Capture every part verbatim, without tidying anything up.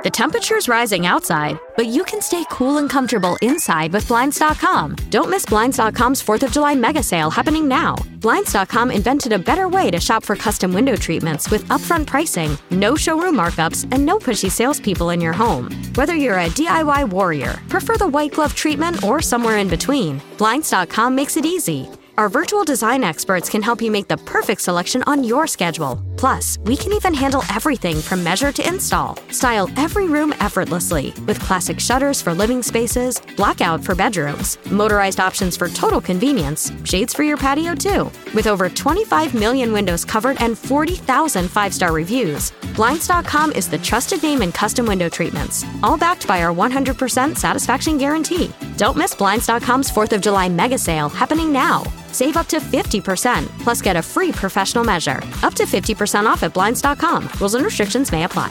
The temperature's rising outside, but you can stay cool and comfortable inside with Blinds dot com. Don't miss Blinds dot com's fourth of July mega sale happening now. Blinds dot com invented a better way to shop for custom window treatments with upfront pricing, no showroom markups, and no pushy salespeople in your home. Whether you're a D I Y warrior, prefer the white glove treatment, or somewhere in between, Blinds dot com makes it easy. Our virtual design experts can help you make the perfect selection on your schedule. Plus, we can even handle everything from measure to install. Style every room effortlessly with classic shutters for living spaces, blackout for bedrooms, motorized options for total convenience, shades for your patio too. With over twenty-five million windows covered and forty thousand five-star reviews, Blinds dot com is the trusted name in custom window treatments, all backed by our one hundred percent satisfaction guarantee. Don't miss Blinds dot com's fourth of July mega sale happening now. Save up to fifty percent, plus get a free professional measure. Up to fifty percent off at Blinds dot com. Rules and restrictions may apply.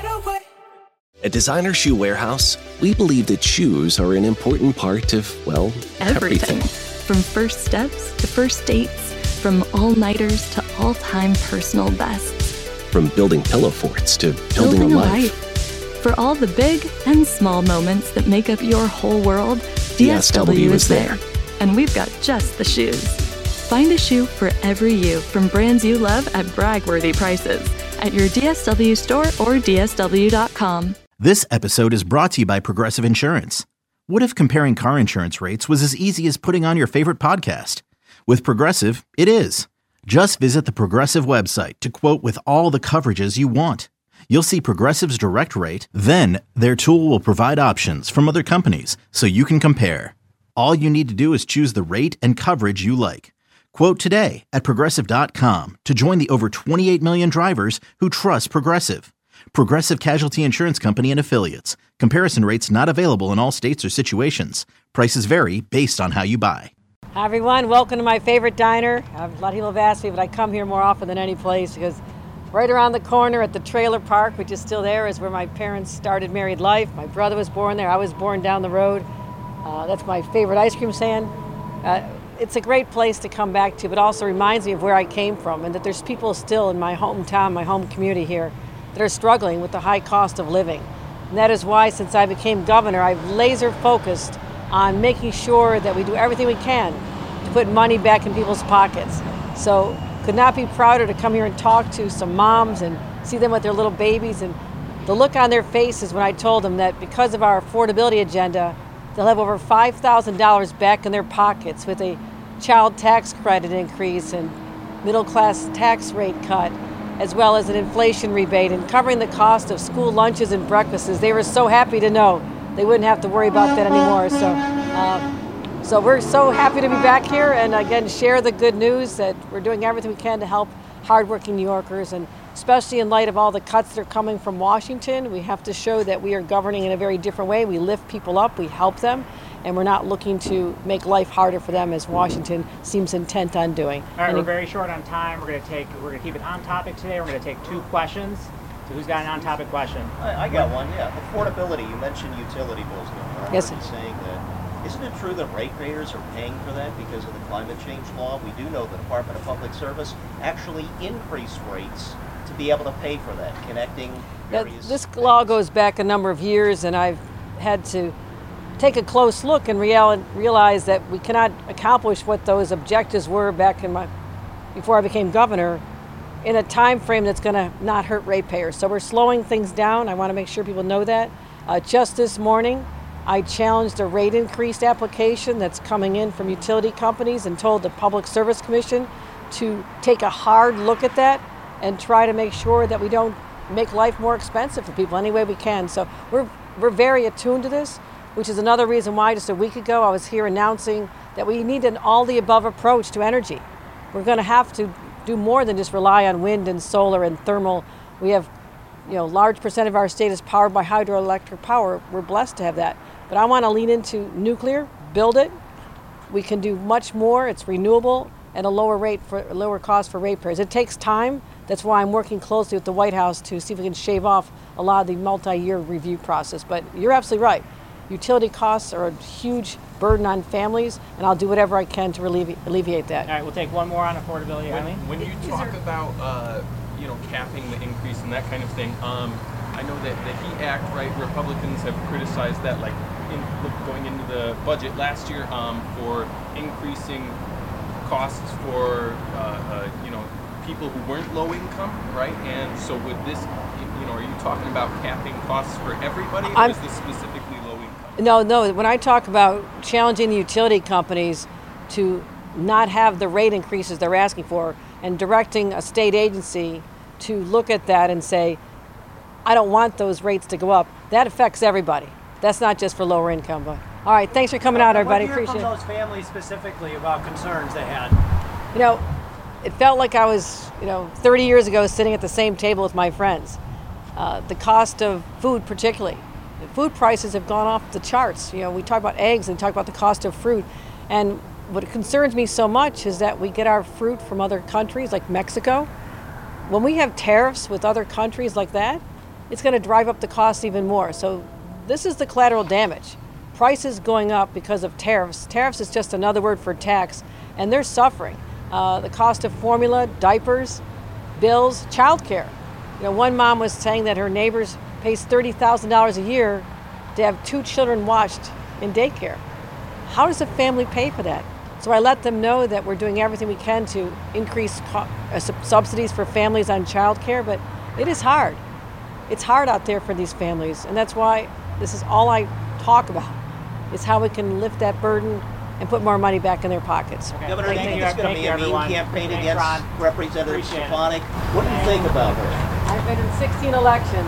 At Designer Shoe Warehouse, we believe that shoes are an important part of, well, everything. everything. From first steps to first dates, from all-nighters to all-time personal bests. From building pillow forts to building, building a, a life. life. For all the big and small moments that make up your whole world, D S W, D S W is there. And we've got just the shoes. Find a shoe for every you from brands you love at brag-worthy prices at your D S W store or D S W dot com. This episode is brought to you by Progressive Insurance. What if comparing car insurance rates was as easy as putting on your favorite podcast? With Progressive, it is. Just visit the Progressive website to quote with all the coverages you want. You'll see Progressive's direct rate, then their tool will provide options from other companies so you can compare. All you need to do is choose the rate and coverage you like. Quote today at Progressive dot com to join the over twenty-eight million drivers who trust Progressive. Progressive Casualty Insurance Company and Affiliates. Comparison rates not available in all states or situations. Prices vary based on how you buy. Hi everyone, welcome to my favorite diner. A lot of people have asked me, but I come here more often than any place because right around the corner at the trailer park, which is still there, is where my parents started married life. My brother was born there. I was born down the road. Uh, that's my favorite ice cream stand. Uh, it's a great place to come back to, but also reminds me of where I came from and that there's people still in my hometown, my home community here, that are struggling with the high cost of living. And that is why, since I became governor, I've laser focused on making sure that we do everything we can to put money back in people's pockets. So could not be prouder to come here and talk to some moms and see them with their little babies, and the look on their faces when I told them that because of our affordability agenda, they'll have over five thousand dollars back in their pockets with a child tax credit increase and middle class tax rate cut, as well as an inflation rebate and covering the cost of school lunches and breakfasts. They were so happy to know they wouldn't have to worry about that anymore. So, uh, so we're so happy to be back here and again share the good news that we're doing everything we can to help hardworking New Yorkers, and especially in light of all the cuts that are coming from Washington, we have to show that we are governing in a very different way. We lift people up, we help them, and we're not looking to make life harder for them as Washington seems intent on doing. All right, Any- we're very short on time. We're going to take, we're going to keep it on topic today. We're going to take two questions. So who's got an on-topic question? I, I got one, yeah. Affordability, you mentioned utility bills going up. Yes, You're saying that, isn't it true that ratepayers are paying for that because of the climate change law? We do know the Department of Public Service actually increased rates to be able to pay for that, connecting Now, various this things. law goes back a number of years, and I've had to take a close look and real, realize that we cannot accomplish what those objectives were back in my before I became governor in a time frame that's going to not hurt ratepayers. So we're slowing things down. I want to make sure people know that. Uh, just this morning, I challenged a rate increase application that's coming in from utility companies and told the Public Service Commission to take a hard look at that and try to make sure that we don't make life more expensive for people any way we can. So we're we're very attuned to this, which is another reason why just a week ago I was here announcing that we need an all-the-above approach to energy. We're going to have to do more than just rely on wind and solar and thermal. We have, you know, large percent of our state is powered by hydroelectric power. We're blessed to have that. But I want to lean into nuclear, build it. We can do much more. It's renewable and a lower rate for a lower cost for ratepayers. It takes time. That's why I'm working closely with the White House to see if we can shave off a lot of the multi-year review process. But you're absolutely right. Utility costs are a huge burden on families, and I'll do whatever I can to allevi- alleviate that. All right, we'll take one more on affordability. When, Eileen? when you talk about uh, you know, capping the increase and that kind of thing, um, I know that the HEAT Act, right, Republicans have criticized that, like in, going into the budget last year um, for increasing costs for, uh, uh, you know, people who weren't low income, right? And so would this, you know, are you talking about capping costs for everybody, or I'm, is this specifically low income? No, no. When I talk about challenging the utility companies to not have the rate increases they're asking for and directing a state agency to look at that and say, I don't want those rates to go up, that affects everybody. That's not just for lower income. But all right, thanks for coming out, everybody. What do you hear Appreciate it. from those families specifically about concerns they had? You know, it felt like I was, you know, thirty years ago sitting at the same table with my friends. Uh, the cost of food particularly. The food prices have gone off the charts. You know, we talk about eggs and talk about the cost of fruit. And what concerns me so much is that we get our fruit from other countries like Mexico. When we have tariffs with other countries like that, it's going to drive up the cost even more. So this is the collateral damage. Prices going up because of tariffs. Tariffs is just another word for tax, and they're suffering. Uh, the cost of formula, diapers, bills, childcare. You know, one mom was saying that her neighbors pays thirty thousand dollars a year to have two children watched in daycare. How does a family pay for that? So I let them know that we're doing everything we can to increase co- uh, subsidies for families on childcare, but it is hard. It's hard out there for these families, and that's why this is all I talk about, is how we can lift that burden and put more money back in their pockets. Okay. Governor, do you think it's going to be a mean campaign Thanks, against Ron. Representative Appreciate Stefanik? What do you think about her? I've been in sixteen elections.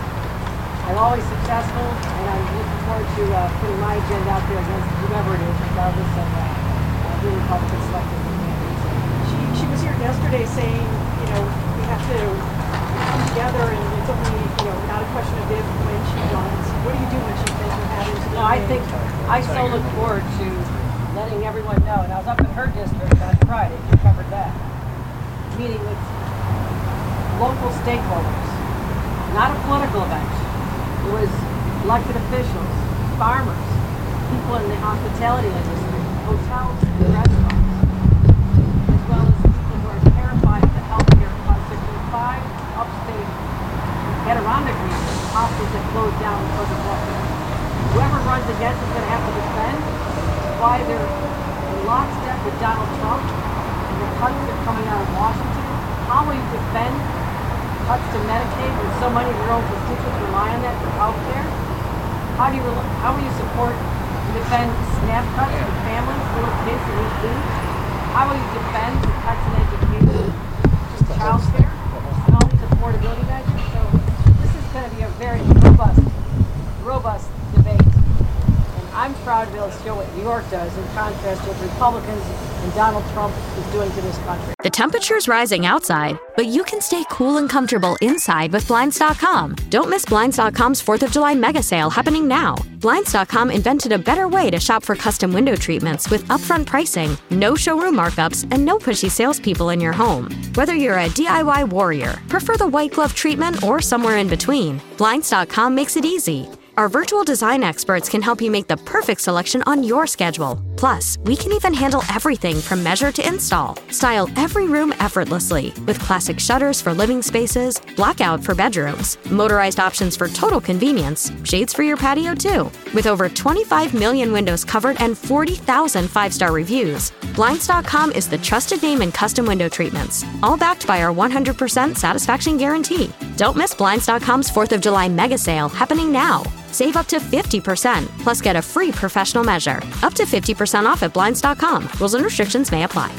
I'm always successful, and I'm looking forward to uh, putting my agenda out there against whoever it is, regardless of uh, uh, who Republicans selected. She, she was here yesterday saying, you know, we have to come together, and it's only, you know, not a question of if, when she runs. What do you do when she says you have into the No, I think I so look forward to letting everyone know. And I was up in her district on Friday. You covered that. Meeting with local stakeholders, not a political event. It was elected officials, farmers, people in the hospitality industry, hotels and restaurants, as well as people who are terrified of the health care costs. There have been five upstate Adirondack regions, hospitals that closed down because of what whoever runs against is going to have to defend why they're in lockstep with Donald Trump and the cuts that are coming out of Washington. How will you defend cuts to Medicaid when so many of your own constituents rely on that for health care? How do you how will you support and defend SNAP cuts for families, little kids that need food? How will you defend the cuts in education, child care, and all these affordability measures? So this is going to be a very robust, robust debate. And I'm proud to be able to show what New York does in contrast to what Republicans and Donald Trump is doing to this country. The temperature's rising outside, but you can stay cool and comfortable inside with Blinds dot com. Don't miss Blinds dot com's fourth of July mega sale happening now. Blinds dot com invented a better way to shop for custom window treatments with upfront pricing, no showroom markups, and no pushy salespeople in your home. Whether you're a D I Y warrior, prefer the white glove treatment, or somewhere in between, Blinds dot com makes it easy. Our virtual design experts can help you make the perfect selection on your schedule. Plus, we can even handle everything from measure to install. Style every room effortlessly with classic shutters for living spaces, blackout for bedrooms, motorized options for total convenience, shades for your patio too. With over twenty-five million windows covered and forty thousand five-star reviews, Blinds dot com is the trusted name in custom window treatments, all backed by our one hundred percent satisfaction guarantee. Don't miss Blinds dot com's fourth of July mega sale happening now. Save up to fifty percent, plus get a free professional measure. Up to fifty percent off at Blinds dot com. Rules and restrictions may apply.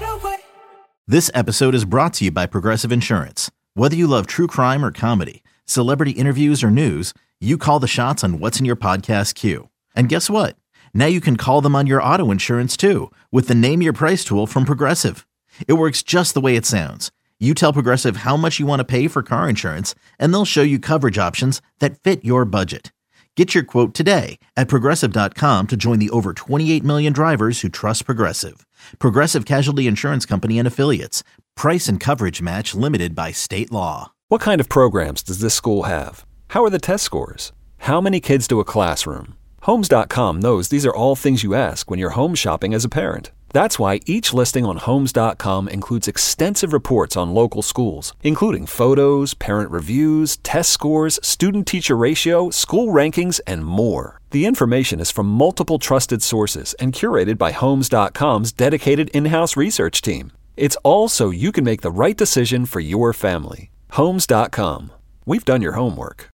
This episode is brought to you by Progressive Insurance. Whether you love true crime or comedy, celebrity interviews or news, you call the shots on what's in your podcast queue. And guess what? Now you can call them on your auto insurance too with the Name Your Price tool from Progressive. It works just the way it sounds. You tell Progressive how much you want to pay for car insurance, and they'll show you coverage options that fit your budget. Get your quote today at Progressive dot com to join the over twenty-eight million drivers who trust Progressive. Progressive Casualty Insurance Company and Affiliates. Price and coverage match limited by state law. What kind of programs does this school have? How are the test scores? How many kids to a classroom? Homes dot com knows these are all things you ask when you're home shopping as a parent. That's why each listing on Homes dot com includes extensive reports on local schools, including photos, parent reviews, test scores, student-teacher ratio, school rankings, and more. The information is from multiple trusted sources and curated by Homes dot com's dedicated in-house research team. It's all so you can make the right decision for your family. Homes dot com. We've done your homework.